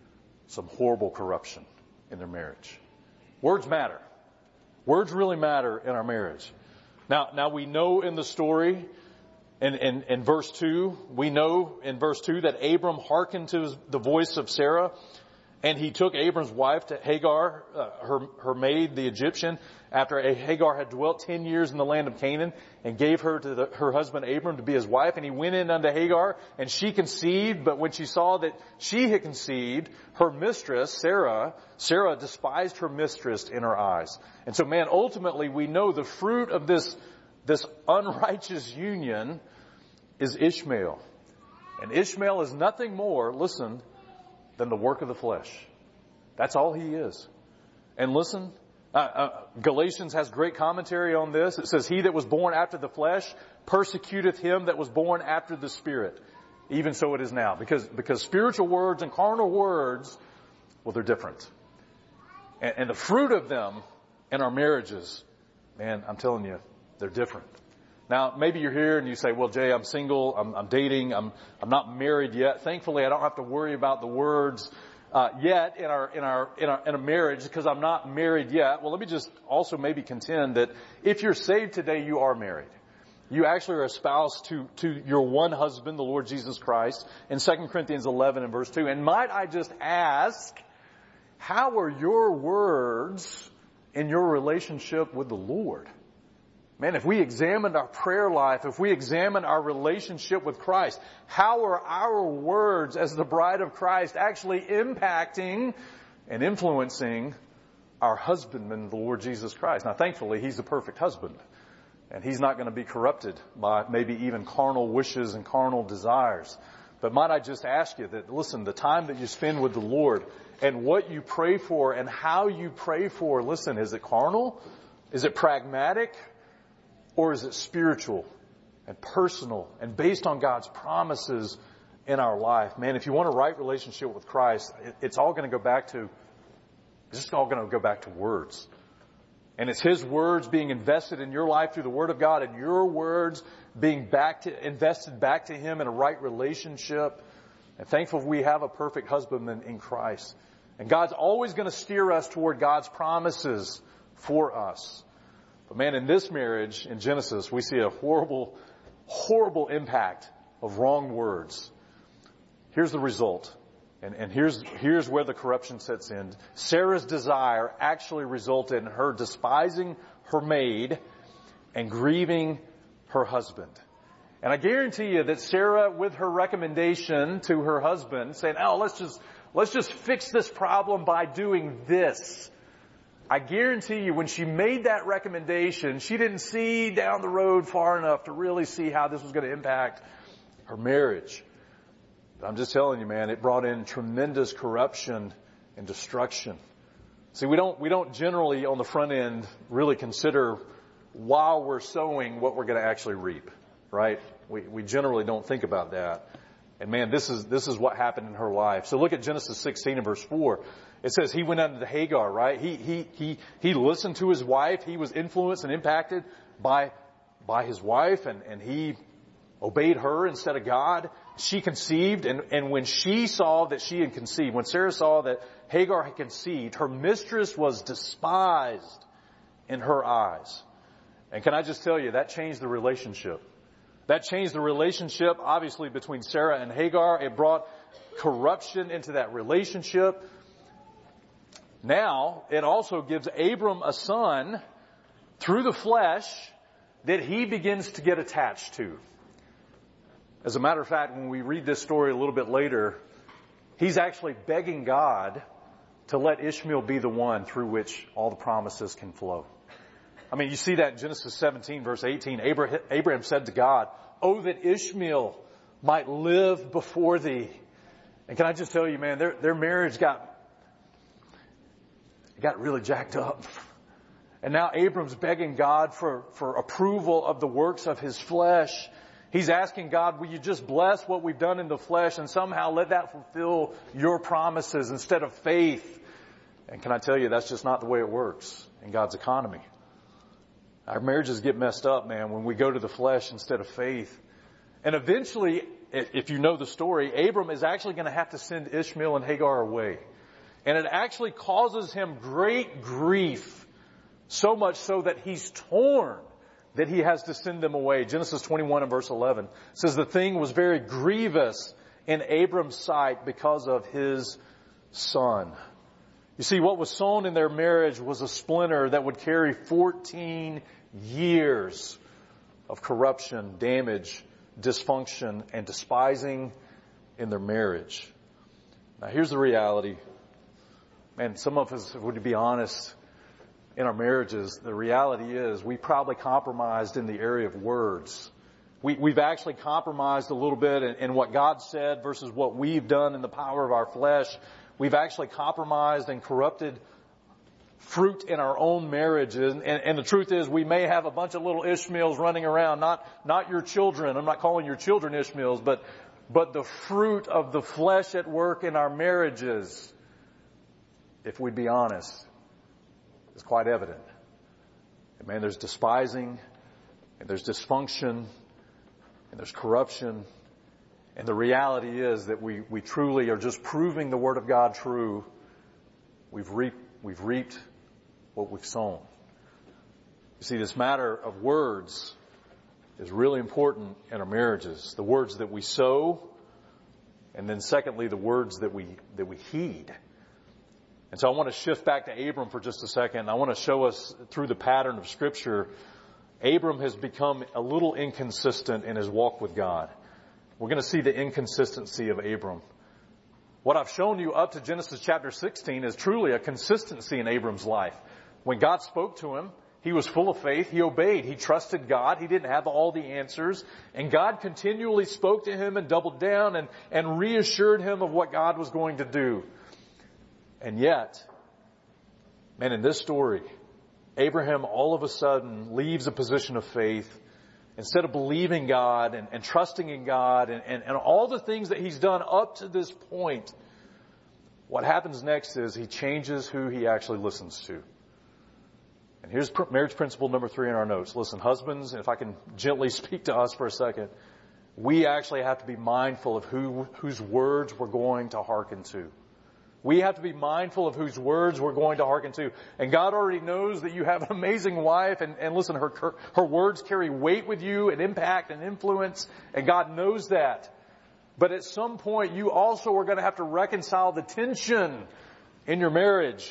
some horrible corruption in their marriage. Words matter. Words really matter in our marriage. Now, now we know in the story, in, in, in verse two, we know in verse two that Abram hearkened to the voice of Sarah, and he took Abram's wife to Hagar, uh, her, her maid, the Egyptian, after Hagar had dwelt ten years in the land of Canaan, and gave her to the, her husband Abram to be his wife. And he went in unto Hagar, and she conceived. But when she saw that she had conceived, her mistress, Sarah, Sarah despised her mistress in her eyes. And so, man, ultimately we know the fruit of this, this unrighteous union is Ishmael. And Ishmael is nothing more, listen, than the work of the flesh. That's all he is. And listen, uh, uh, Galatians has great commentary on this. It says, he that was born after the flesh persecuteth him that was born after the Spirit. Even so it is now. Because, because spiritual words and carnal words, well, they're different. And, and the fruit of them in our marriages, man, I'm telling you, they're different. Now, maybe you're here and you say, well, Jay, I'm single, I'm, I'm dating, I'm, I'm not married yet. Thankfully, I don't have to worry about the words, uh, yet in our, in our, in our, in a marriage because I'm not married yet. Well, let me just also maybe contend that if you're saved today, you are married. You actually are espoused to, to your one husband, the Lord Jesus Christ, in Second Corinthians eleven and verse two. And might I just ask, how are your words in your relationship with the Lord? Man, if we examined our prayer life, if we examined our relationship with Christ, how are our words as the bride of Christ actually impacting and influencing our husbandman, the Lord Jesus Christ. Now, thankfully, He's the perfect husband. And He's not going to be corrupted by maybe even carnal wishes and carnal desires. But might I just ask you that, listen, the time that you spend with the Lord and what you pray for and how you pray for, listen, is it carnal? Is it pragmatic? Or is it spiritual and personal and based on God's promises in our life? Man, if you want a right relationship with Christ, it's all going to go back to, it's just all going to go back to words. And it's His words being invested in your life through the Word of God and your words being back to, invested back to Him in a right relationship. And thankful we have a perfect husbandman in Christ. And God's always going to steer us toward God's promises for us. But man, in this marriage, in Genesis, we see a horrible, horrible impact of wrong words. Here's the result. And, and here's, here's where the corruption sets in. Sarah's desire actually resulted in her despising her maid and grieving her husband. And I guarantee you that Sarah, with her recommendation to her husband, saying, oh, let's just, let's just fix this problem by doing this. I guarantee you when she made that recommendation, she didn't see down the road far enough to really see how this was going to impact her marriage. I'm just telling you, man, it brought in tremendous corruption and destruction. See, we don't, we don't generally on the front end really consider while we're sowing what we're going to actually reap, right? We, we generally don't think about that. And man, this is, this is what happened in her life. So look at Genesis sixteen and verse four. It says he went unto Hagar, right? He, he, he, he listened to his wife. He was influenced and impacted by, by his wife, and, and he obeyed her instead of God. She conceived, and, and when she saw that she had conceived, when Sarah saw that Hagar had conceived, her mistress was despised in her eyes. And can I just tell you, that changed the relationship. That changed the relationship, obviously, between Sarah and Hagar. It brought corruption into that relationship. Now, it also gives Abram a son through the flesh that he begins to get attached to. As a matter of fact, when we read this story a little bit later, he's actually begging God to let Ishmael be the one through which all the promises can flow. I mean, you see that in Genesis seventeen, verse eighteen. Abraham, Abraham said to God, oh, that Ishmael might live before thee. And can I just tell you, man, their, their marriage got, got really jacked up. And now Abram's begging God for, for approval of the works of his flesh. He's asking God, will you just bless what we've done in the flesh and somehow let that fulfill your promises instead of faith? And can I tell you, that's just not the way it works in God's economy. Our marriages get messed up, man, when we go to the flesh instead of faith. And eventually, if you know the story, Abram is actually going to have to send Ishmael and Hagar away. And it actually causes him great grief, so much so that he's torn that he has to send them away. Genesis twenty-one and verse eleven says the thing was very grievous in Abram's sight because of his son. You see, what was sown in their marriage was a splinter that would carry fourteen years of corruption, damage, dysfunction, and despising in their marriage. Now, here's the reality. Man, some of us, would be honest, in our marriages, the reality is we probably compromised in the area of words. We, we've actually compromised a little bit in, in what God said versus what we've done in the power of our flesh. We've actually compromised and corrupted fruit in our own marriages. And, and the truth is, we may have a bunch of little Ishmaels running around, not, not your children. I'm not calling your children Ishmaels, but, but the fruit of the flesh at work in our marriages, if we'd be honest, is quite evident. And man, there's despising, and there's dysfunction, and there's corruption. And the reality is that we, we truly are just proving the Word of God true. We've reaped, we've reaped what we've sown. You see, this matter of words is really important in our marriages. The words that we sow, and then secondly, the words that we, that we heed. And so I want to shift back to Abram for just a second. I want to show us through the pattern of Scripture, Abram has become a little inconsistent in his walk with God. We're going to see the inconsistency of Abram. What I've shown you up to Genesis chapter sixteen is truly a consistency in Abram's life. When God spoke to him, he was full of faith. He obeyed. He trusted God. He didn't have all the answers. And God continually spoke to him and doubled down and, and reassured him of what God was going to do. And yet, man, in this story, Abraham all of a sudden leaves a position of faith. Instead of believing God and, and trusting in God and, and, and all the things that he's done up to this point, what happens next is he changes who he actually listens to. And here's marriage principle number three in our notes. Listen, husbands, if I can gently speak to us for a second, we actually have to be mindful of who, whose words we're going to hearken to. We have to be mindful of whose words we're going to hearken to. And God already knows that you have an amazing wife. And, and listen, her, her, her words carry weight with you and impact and influence. And God knows that. But at some point, you also are going to have to reconcile the tension in your marriage.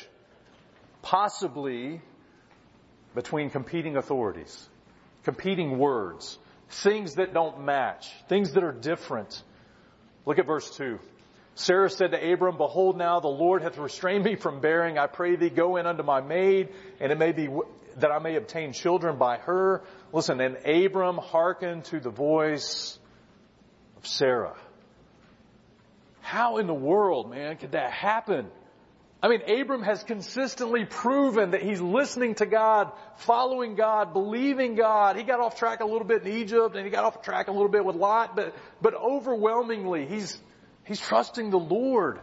Possibly between competing authorities, competing words, things that don't match, things that are different. Look at verse two. Sarah said to Abram, behold now, the Lord hath restrained me from bearing. I pray thee, go in unto my maid, and it may be that I may obtain children by her. Listen, and Abram hearkened to the voice of Sarah. How in the world, man, could that happen? I mean, Abram has consistently proven that he's listening to God, following God, believing God. He got off track a little bit in Egypt, and he got off track a little bit with Lot, but, but overwhelmingly, he's He's trusting the Lord.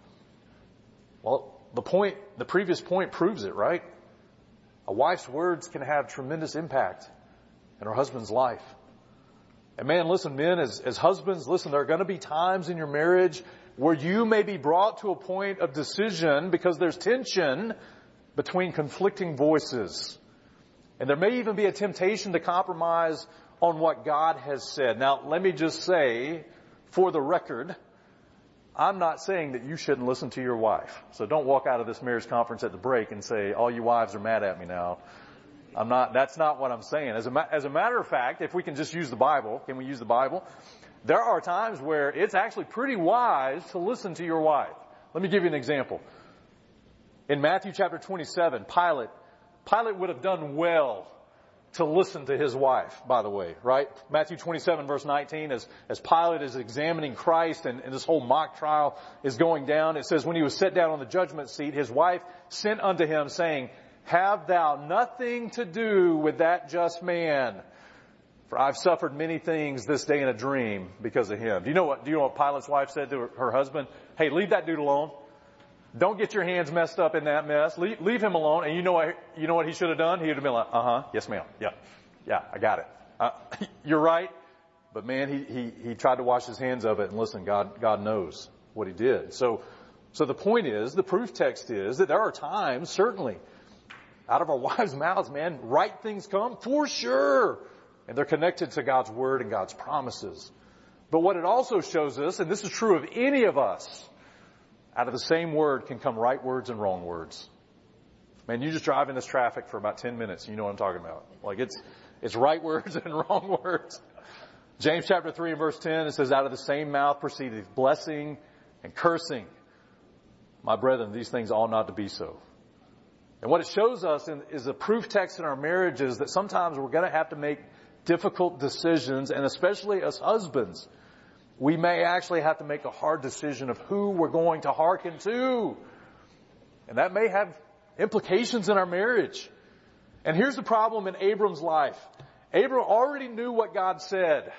Well, the point, the previous point proves it, right? A wife's words can have tremendous impact in her husband's life. And man, listen, men, as, as husbands, listen, there are going to be times in your marriage where you may be brought to a point of decision because there's tension between conflicting voices. And there may even be a temptation to compromise on what God has said. Now, let me just say, for the record, I'm not saying that you shouldn't listen to your wife. So don't walk out of this marriage conference at the break and say, all you wives are mad at me now. I'm not, that's not what I'm saying. As a, as a matter of fact, if we can just use the Bible, can we use the Bible? There are times where it's actually pretty wise to listen to your wife. Let me give you an example. In Matthew chapter twenty-seven, Pilate, Pilate would have done well to listen to his wife, by the way, right? Matthew twenty-seven verse nineteen, as, as Pilate is examining Christ and, and this whole mock trial is going down, it says, when he was set down on the judgment seat, his wife sent unto him saying, have thou nothing to do with that just man, for I've suffered many things this day in a dream because of him. Do you know what, do you know what Pilate's wife said to her, her husband? Hey, leave that dude alone. Don't get your hands messed up in that mess. Leave, leave him alone. And you know what, you know what he should have done? He would have been like, uh-huh, yes ma'am. Yeah. Yeah, I got it. Uh, you're right. But man, he, he, he tried to wash his hands of it. And listen, God, God knows what he did. So, so the point is, the proof text is that there are times, certainly, out of our wives' mouths, man, right things come for sure. And they're connected to God's word and God's promises. But what it also shows us, and this is true of any of us, out of the same word can come right words and wrong words. Man, you just drive in this traffic for about ten minutes and you know what I'm talking about. Like it's, it's right words and wrong words. James chapter three and verse ten, it says, out of the same mouth proceedeth blessing and cursing. My brethren, these things ought not to be so. And what it shows us in, is a proof text in our marriages that sometimes we're going to have to make difficult decisions, and especially as husbands, we may actually have to make a hard decision of who we're going to hearken to. And that may have implications in our marriage. And here's the problem in Abram's life. Abram already knew what God said.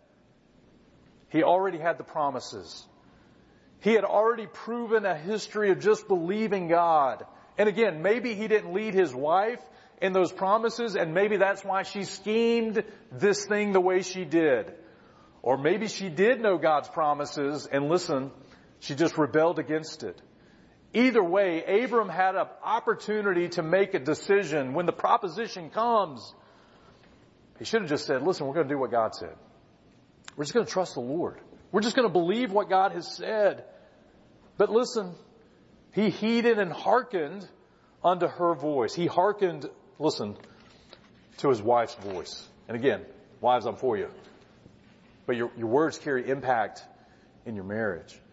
He already had the promises. He had already proven a history of just believing God. And again, maybe he didn't lead his wife in those promises, and maybe that's why she schemed this thing the way she did. Or maybe she did know God's promises, and listen, she just rebelled against it. Either way, Abram had an opportunity to make a decision. When the proposition comes, he should have just said, listen, we're going to do what God said. We're just going to trust the Lord. We're just going to believe what God has said. But listen, he heeded and hearkened unto her voice. He hearkened, listen, to his wife's voice. And again, wives, I'm for you. But your, your words carry impact in your marriage.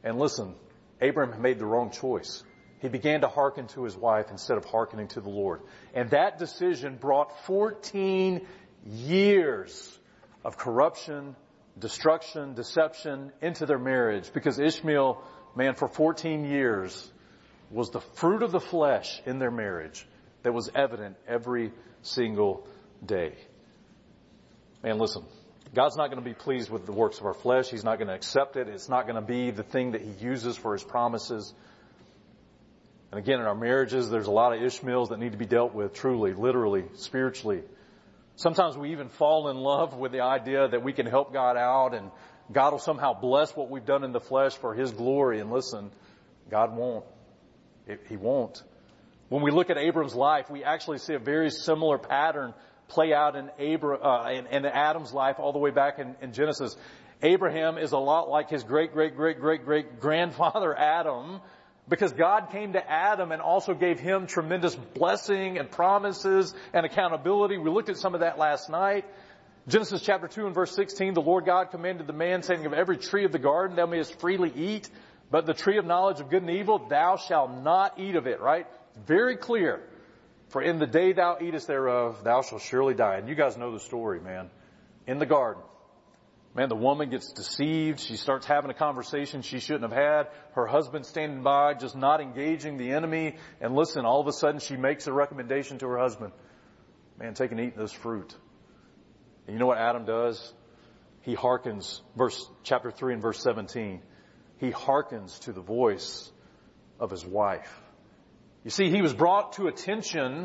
And listen, Abraham made the wrong choice. He began to hearken to his wife instead of hearkening to the Lord. And that decision brought fourteen years of corruption, destruction, deception into their marriage. Because Ishmael, man, for fourteen years was the fruit of the flesh in their marriage that was evident every single day. Man, listen, God's not going to be pleased with the works of our flesh. He's not going to accept it. It's not going to be the thing that He uses for His promises. And again, in our marriages, there's a lot of Ishmaels that need to be dealt with truly, literally, spiritually. Sometimes we even fall in love with the idea that we can help God out and God will somehow bless what we've done in the flesh for His glory. And listen, God won't. He won't. When we look at Abram's life, we actually see a very similar pattern play out in, Abra, uh, in, in Adam's life all the way back in, in Genesis. Abraham is a lot like his great, great, great, great, great grandfather Adam, because God came to Adam and also gave him tremendous blessing and promises and accountability. We looked at some of that last night. Genesis chapter two and verse sixteen, the Lord God commanded the man, saying, of every tree of the garden thou mayest freely eat, but the tree of knowledge of good and evil thou shalt not eat of it, right? Very clear. For in the day thou eatest thereof, thou shalt surely die. And you guys know the story, man. In the garden. Man, the woman gets deceived. She starts having a conversation she shouldn't have had. Her husband standing by, just not engaging the enemy. And listen, all of a sudden she makes a recommendation to her husband. Man, take and eat this fruit. And you know what Adam does? He hearkens, verse, chapter three and verse seventeen. He hearkens to the voice of his wife. You see, he was brought to attention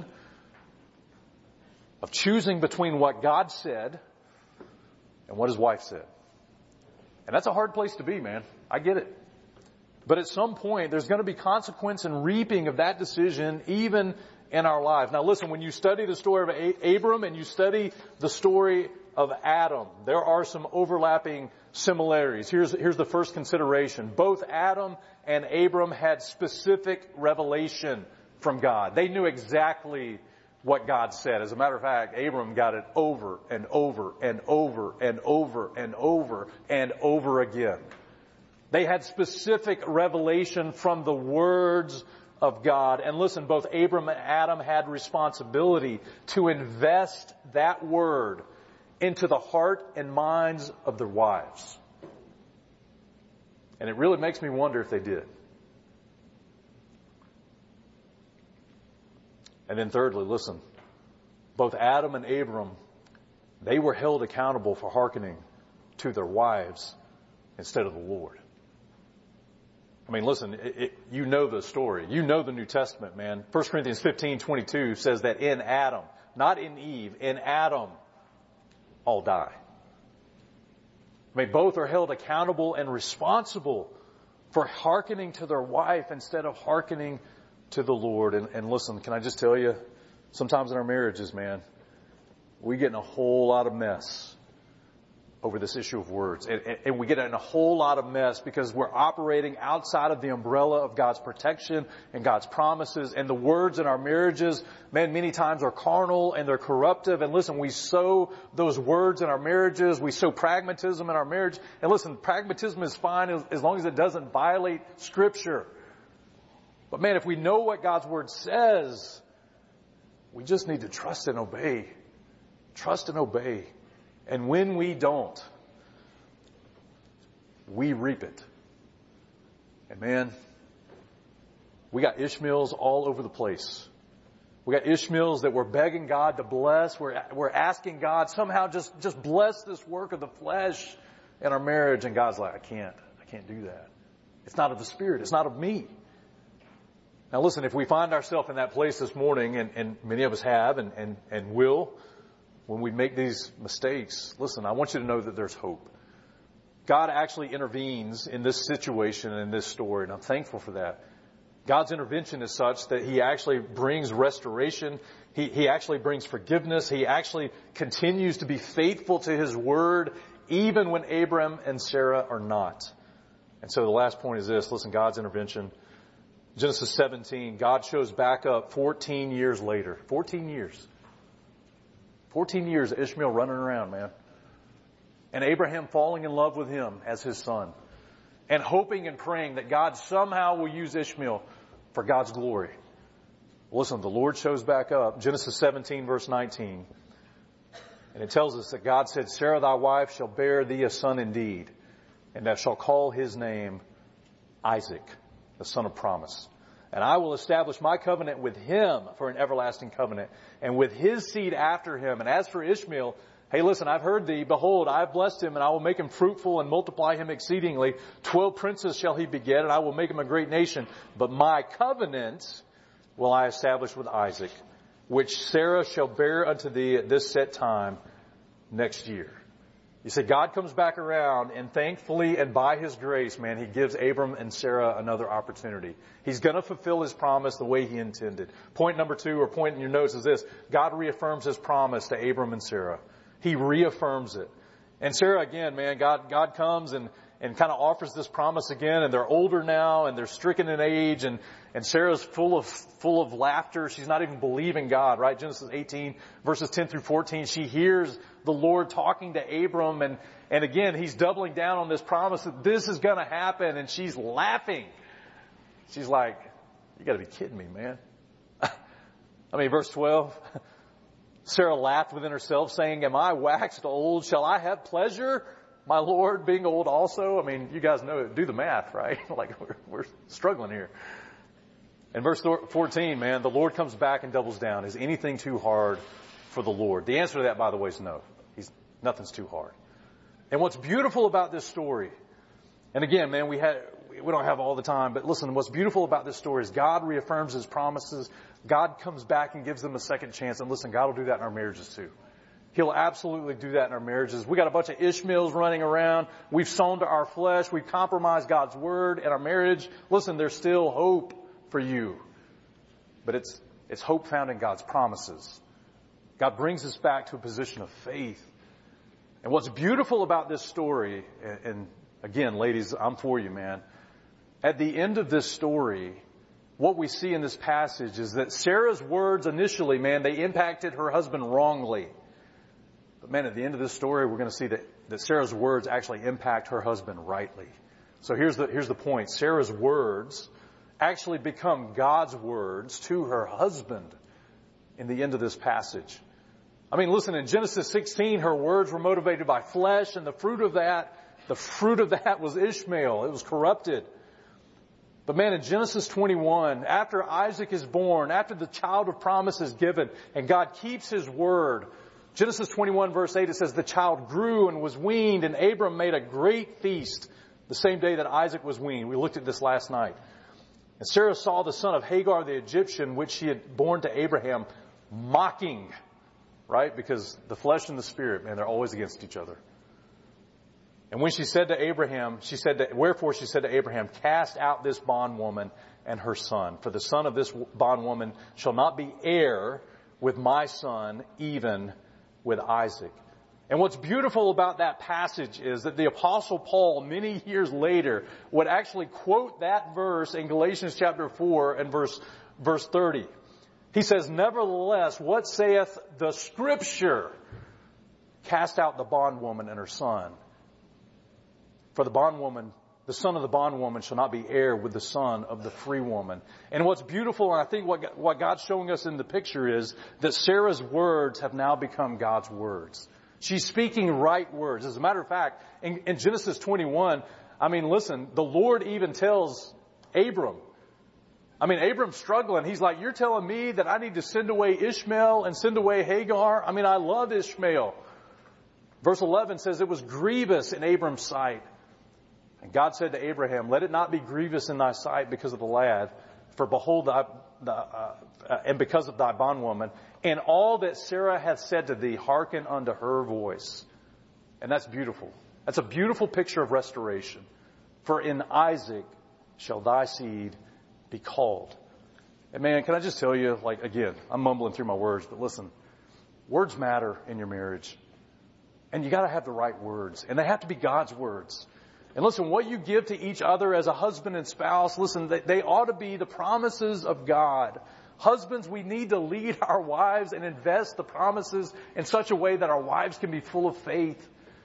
of choosing between what God said and what his wife said. And that's a hard place to be, man. I get it. But at some point, there's going to be consequence and reaping of that decision, even in our lives. Now listen, when you study the story of Abram and you study the story of Adam, there are some overlapping similarities. Here's, here's the first consideration. Both Adam and Abram had specific revelation from God. They knew exactly what God said. As a matter of fact, Abram got it over and over and over and over and over and over again. They had specific revelation from the words of God. And listen, both Abram and Adam had responsibility to invest that word into the heart and minds of their wives. And it really makes me wonder if they did. And then thirdly, listen, both Adam and Abram, they were held accountable for hearkening to their wives instead of the Lord. I mean, listen, it, it, you know the story. You know the New Testament, man. First Corinthians fifteen twenty-two says that in Adam, not in Eve, in Adam, all die. I mean, both are held accountable and responsible for hearkening to their wife instead of hearkening to the Lord. And, and listen, can I just tell you, sometimes in our marriages, man, we get in a whole lot of mess over this issue of words. And, and, and we get in a whole lot of mess because we're operating outside of the umbrella of God's protection and God's promises. And the words in our marriages, man, many times are carnal and they're corruptive. And listen, we sow those words in our marriages. We sow pragmatism in our marriage. And listen, pragmatism is fine as, as long as it doesn't violate Scripture. But man, if we know what God's Word says, we just need to trust and obey. Trust and obey. And when we don't, we reap it. And man, we got Ishmaels all over the place. We got Ishmaels that we're begging God to bless. We're, we're asking God somehow just, just bless this work of the flesh in our marriage. And God's like, I can't. I can't do that. It's not of the Spirit. It's not of me. Now listen, if we find ourselves in that place this morning, and, and many of us have and, and, and will, when we make these mistakes, listen, I want you to know that there's hope. God actually intervenes in this situation and in this story, and I'm thankful for that. God's intervention is such that He actually brings restoration. He, he actually brings forgiveness. He actually continues to be faithful to His word, even when Abram and Sarah are not. And so the last point is this. Listen, God's intervention. Genesis seventeen, God shows back up fourteen years later. fourteen years. fourteen years of Ishmael running around, man. And Abraham falling in love with him as his son. and hoping and praying that God somehow will use Ishmael for God's glory. Listen, the Lord shows back up, Genesis seventeen, verse nineteen. And it tells us that God said, Sarah thy wife shall bear thee a son indeed, and thou shalt call his name Isaac, the son of promise. And I will establish my covenant with him for an everlasting covenant, and with his seed after him. And as for Ishmael, hey, listen, I've heard thee. Behold, I have blessed him, and I will make him fruitful and multiply him exceedingly. Twelve princes shall he beget, and I will make him a great nation. But my covenant will I establish with Isaac, which Sarah shall bear unto thee at this set time next year. You see, God comes back around, and thankfully and by his grace, man, he gives Abram and Sarah another opportunity. He's going to fulfill his promise the way he intended. Point number two, or point in your notes, is this. God reaffirms his promise to Abram and Sarah. He reaffirms it. And Sarah, again, man, God, God comes and, and kind of offers this promise again, and they're older now, and they're stricken in age, and, and Sarah's full of, full of laughter. She's not even believing God, right? Genesis eighteen, verses ten through fourteen, she hears the Lord talking to Abram, and, and again, he's doubling down on this promise that this is gonna happen, and she's laughing. She's like, you gotta be kidding me, man. I mean, verse twelve, Sarah laughed within herself, saying, am I waxed old? Shall I have pleasure, my Lord, being old also? I mean, you guys know, do the math, right? Like, we're, we're struggling here. In verse fourteen, man, the Lord comes back and doubles down. Is anything too hard for the Lord? The answer to that, by the way, is no. He's, nothing's too hard. And what's beautiful about this story, and again, man, we had, we don't have all the time, but listen, what's beautiful about this story is God reaffirms his promises. God comes back and gives them a second chance. And listen, God will do that in our marriages too. He'll absolutely do that in our marriages. We got a bunch of Ishmaels running around. We've sown to our flesh. We've compromised God's word in our marriage. Listen, there's still hope for you. But it's, it's hope found in God's promises. God brings us back to a position of faith. And what's beautiful about this story, and, and again, ladies, I'm for you, man. At the end of this story, what we see in this passage is that Sarah's words initially, man, they impacted her husband wrongly. But man, at the end of this story, we're going to see that, that Sarah's words actually impact her husband rightly. So here's the, here's the point. Sarah's words actually become God's words to her husband in the end of this passage. I mean, listen, in Genesis sixteen, her words were motivated by flesh, and the fruit of that, the fruit of that was Ishmael. It was corrupted. But man, in Genesis twenty-one, after Isaac is born, after the child of promise is given, and God keeps his word, Genesis twenty-one verse eight, it says, the child grew and was weaned, and Abram made a great feast the same day that Isaac was weaned. We looked at this last night. And Sarah saw the son of Hagar the Egyptian, which she had borne to Abraham, mocking, right? Because the flesh and the spirit, man, they're always against each other. And when she said to Abraham, she said to, wherefore she said to Abraham, cast out this bondwoman and her son, for the son of this bondwoman shall not be heir with my son, even with Isaac. And what's beautiful about that passage is that the Apostle Paul, many years later, would actually quote that verse in Galatians chapter four and verse, verse thirty. He says, nevertheless, what saith the Scripture? Cast out the bondwoman and her son. For the bondwoman, the son of the bondwoman shall not be heir with the son of the free woman. And what's beautiful, and I think what, what God's showing us in the picture is that Sarah's words have now become God's words. She's speaking right words. As a matter of fact, in, in Genesis twenty-one, I mean, listen, the Lord even tells Abram, I mean, Abram's struggling. He's like, you're telling me that I need to send away Ishmael and send away Hagar? I mean, I love Ishmael. Verse eleven says it was grievous in Abram's sight. And God said to Abraham, let it not be grievous in thy sight because of the lad, for behold, thy, the, uh, uh, and because of thy bondwoman, and all that Sarah hath said to thee, hearken unto her voice. And that's beautiful. That's a beautiful picture of restoration. For in Isaac shall thy seed be called. And man, can I just tell you, like, again, I'm mumbling through my words, but listen, words matter in your marriage. And you gotta have the right words. And they have to be God's words. And listen, what you give to each other as a husband and spouse, listen, they, they ought to be the promises of God. Husbands, we need to lead our wives and invest the promises in such a way that our wives can be full of faith.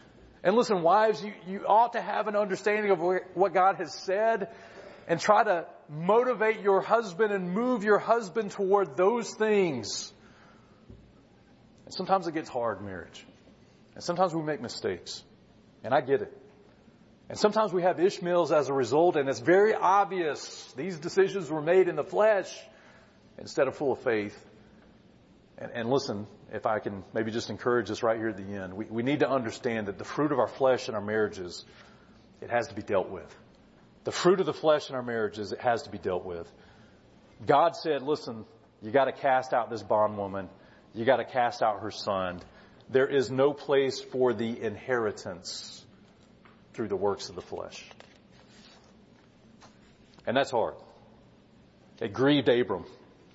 And listen, wives, you, you ought to have an understanding of what God has said and try to motivate your husband and move your husband toward those things. And sometimes it gets hard in marriage. And sometimes we make mistakes. And I get it. And sometimes we have Ishmaels as a result, and it's very obvious these decisions were made in the flesh instead of full of faith. And, and listen, if I can maybe just encourage us right here at the end, we, we need to understand that the fruit of our flesh in our marriages, it has to be dealt with. The fruit of the flesh in our marriages, it has to be dealt with. God said, listen, you got to cast out this bondwoman. You got to cast out her son. There is no place for the inheritance through the works of the flesh. And that's hard. It grieved Abram.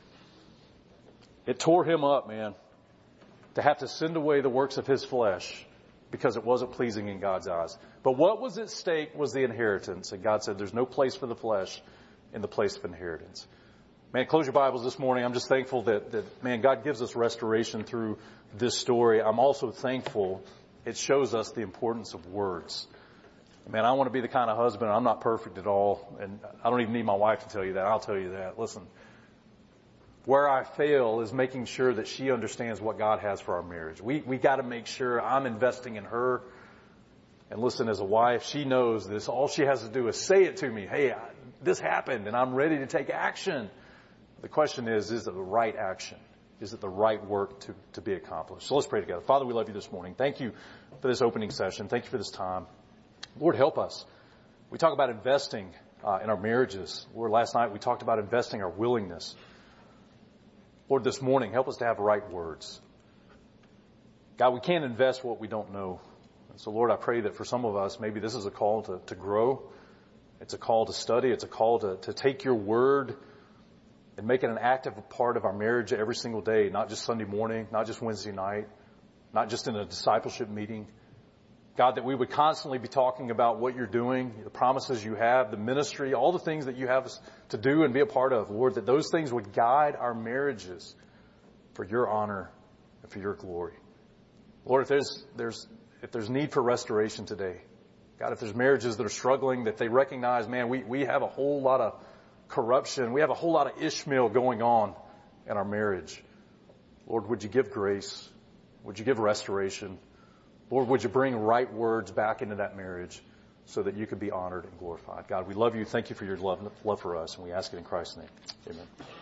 It tore him up, man, to have to send away the works of his flesh because it wasn't pleasing in God's eyes. But what was at stake was the inheritance. And God said there's no place for the flesh in the place of inheritance. Man, close your Bibles this morning. I'm just thankful that, that, man, God gives us restoration through this story. I'm also thankful it shows us the importance of words. Man, I want to be the kind of husband, I'm not perfect at all, and I don't even need my wife to tell you that. I'll tell you that. Listen, where I fail is making sure that she understands what God has for our marriage. We we got to make sure I'm investing in her. And listen, as a wife, she knows this. All she has to do is say it to me. Hey, I, this happened, and I'm ready to take action. The question is, is it the right action? Is it the right work to, to be accomplished? So let's pray together. Father, we love you this morning. Thank you for this opening session. Thank you for this time. Lord, help us. We talk about investing uh, in our marriages. Lord, last night we talked about investing our willingness. Lord, this morning, help us to have right words. God, we can't invest what we don't know. And so, Lord, I pray that for some of us, maybe this is a call to, to grow. It's a call to study. It's a call to, to take your word and make it an active part of our marriage every single day, not just Sunday morning, not just Wednesday night, not just in a discipleship meeting. God, that we would constantly be talking about what you're doing, the promises you have, the ministry, all the things that you have us to do and be a part of, Lord, that those things would guide our marriages for your honor and for your glory. Lord, if there's, there's, if there's need for restoration today, God, if there's marriages that are struggling, that they recognize, man, we, we have a whole lot of corruption, we have a whole lot of Ishmael going on in our marriage. Lord, would you give grace? Would you give restoration? Lord, would you bring right words back into that marriage so that you could be honored and glorified? God, we love you. Thank you for your love, love for us, and we ask it in Christ's name. Amen.